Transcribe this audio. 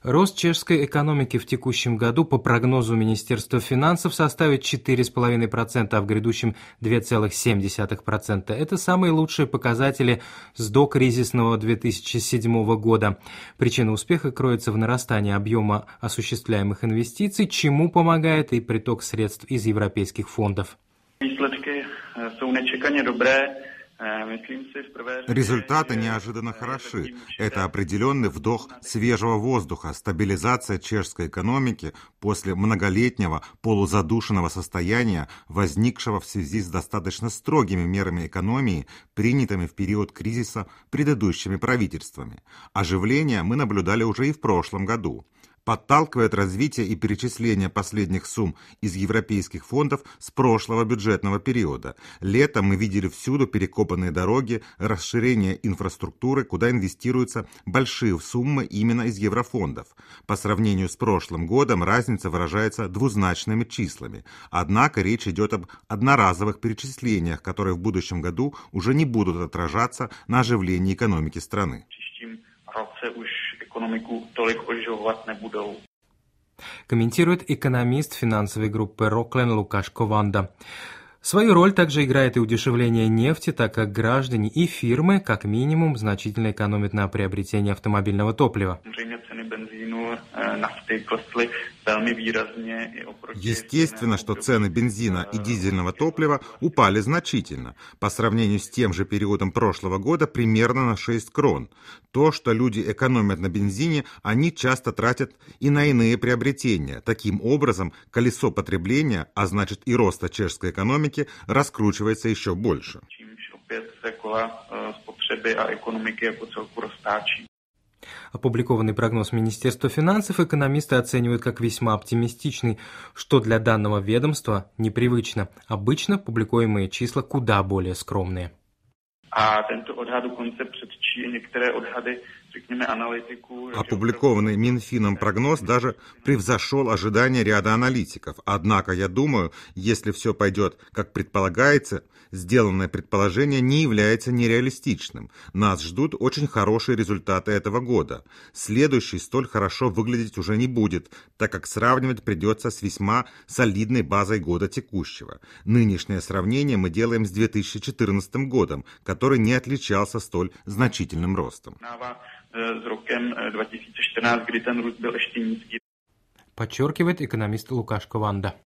Рост чешской экономики в текущем году по прогнозу Министерства финансов составит 4,5%, а в грядущем 2,7%. Это самые лучшие показатели с докризисного 2007 года. Причина успеха кроется в нарастании объема осуществляемых инвестиций, чему помогает и приток средств из европейских фондов. Результаты неожиданно хороши. Это определенный вдох свежего воздуха, стабилизация чешской экономики после многолетнего полузадушенного состояния, возникшего в связи с достаточно строгими мерами экономии, принятыми в период кризиса предыдущими правительствами. Оживление мы наблюдали уже и в прошлом году. Подталкивает развитие и перечисление последних сумм из европейских фондов с прошлого бюджетного периода. Летом мы видели всюду перекопанные дороги, расширение инфраструктуры, куда инвестируются большие суммы именно из еврофондов. По сравнению с прошлым годом разница выражается двузначными числами. Однако речь идет об одноразовых перечислениях, которые в будущем году уже не будут отражаться на оживлении экономики страны. Комментирует экономист финансовой группы Роклен Лукашко Ванда. Свою роль также играет и удешевление нефти, так как граждане и фирмы, как минимум, значительно экономят на приобретении автомобильного топлива. Естественно, что цены бензина и дизельного топлива упали значительно. По сравнению с тем же периодом прошлого года примерно на 6 крон. То, что люди экономят на бензине, они часто тратят и на иные приобретения. Таким образом, колесо потребления, а значит и роста чешской экономики, раскручивается еще больше. Опубликованный прогноз Министерства финансов экономисты оценивают как весьма оптимистичный, что для данного ведомства непривычно. Обычно публикуемые числа куда более скромные. Опубликованный Минфином прогноз даже превзошел ожидания ряда аналитиков. Однако, я думаю, если все пойдет как предполагается, сделанное предположение не является нереалистичным. Нас ждут очень хорошие результаты этого года. Следующий столь хорошо выглядеть уже не будет, так как сравнивать придется с весьма солидной базой года текущего. Нынешнее сравнение мы делаем с 2014 годом, который не отличался столь значительным ростом. Подчеркивает экономист Лукашко Ванда.